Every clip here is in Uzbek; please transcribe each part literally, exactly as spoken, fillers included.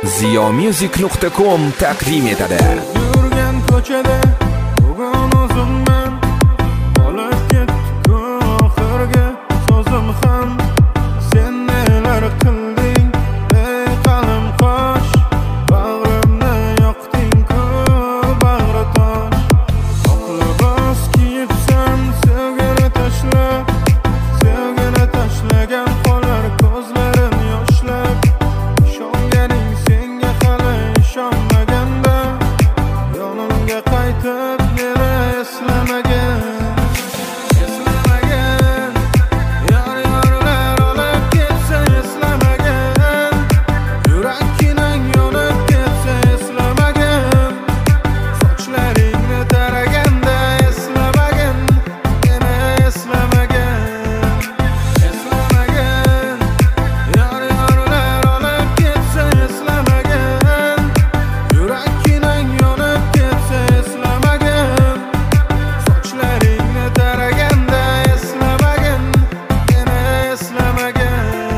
ziyomusic nuqta com taqdim etadi. Yurgan ko'chada bugun o'zimman olib ketdik oxirgi so'zim ham sen nelar qilding ey qalim qosh bag'rimni yoqding-ku bag'ri tosh oq libos kiyibsan sevgini tashlab sevgini tashlagan qolar ko'zlarim yoshlab ishonganing senga hali ishonmaganda yonimga qaytib meni eslamagan eslamagan yor yorlar olib ketsa eslamagan yurakning yonib ketsa eslamagan sochlaringni taraganda eslamagan meni eslamagan eslamagan yor yorlar olib ketsa eslamagan yurakning yonib ketsa eslamagan sochlaringni taraganda eslamagan meni eslamagan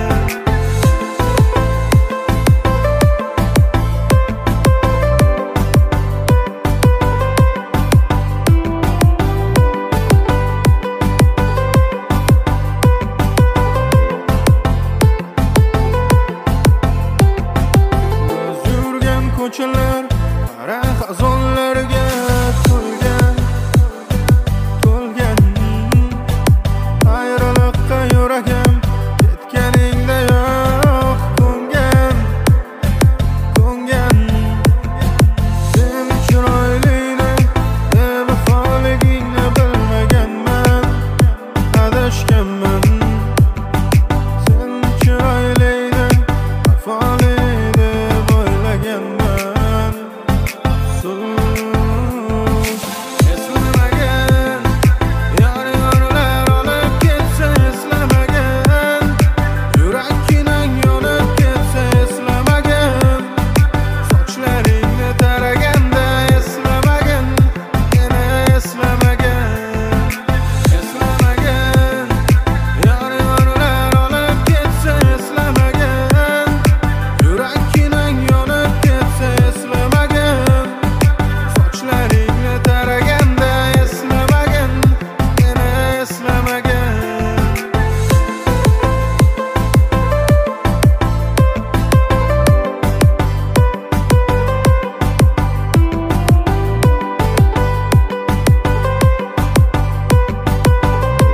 Biz yurgan ko'chalar qara xazonlarga to'lgan to'lgan ayriliqqa yuragim ketganingda yo'q ko'ngan ko'ngan sen chiroyligini bevafoligingni bilmaganman adashganman sen chiroyligini vafoli deb o'ylaganman so'z eslamagan yor yorlar olib ketsa eslamagan yurakning yonib ketsa eslamagan sochlaringni taraganda eslamagan meni eslamagan eslamagan yor yorlar olib ketsa eslamagan yurakning yonib ketsa eslamagan sochlaringni taraganda eslamagan meni eslamagan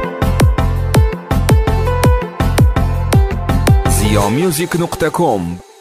ziyomusic nuqta com